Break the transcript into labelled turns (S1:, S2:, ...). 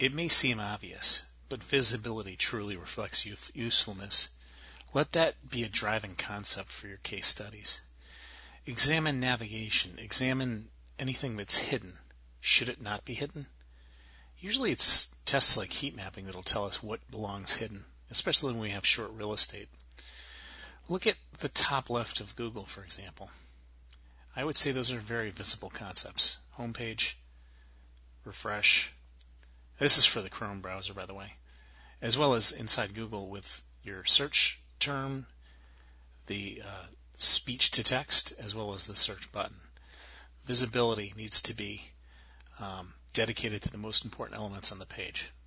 S1: It may seem obvious, but visibility truly reflects usefulness. Let that be a driving concept for your case studies. Examine navigation. Examine anything that's hidden. Should it not be hidden? Usually it's tests like heat mapping that'll tell us what belongs hidden, especially when we have short real estate. Look at the top left of Google, for example. I would say those are very visible concepts. Homepage, refresh. This is for the Chrome browser, by the way, as well as inside Google with your search term, the speech to text, as well as the search button. Visibility needs to be dedicated to the most important elements on the page.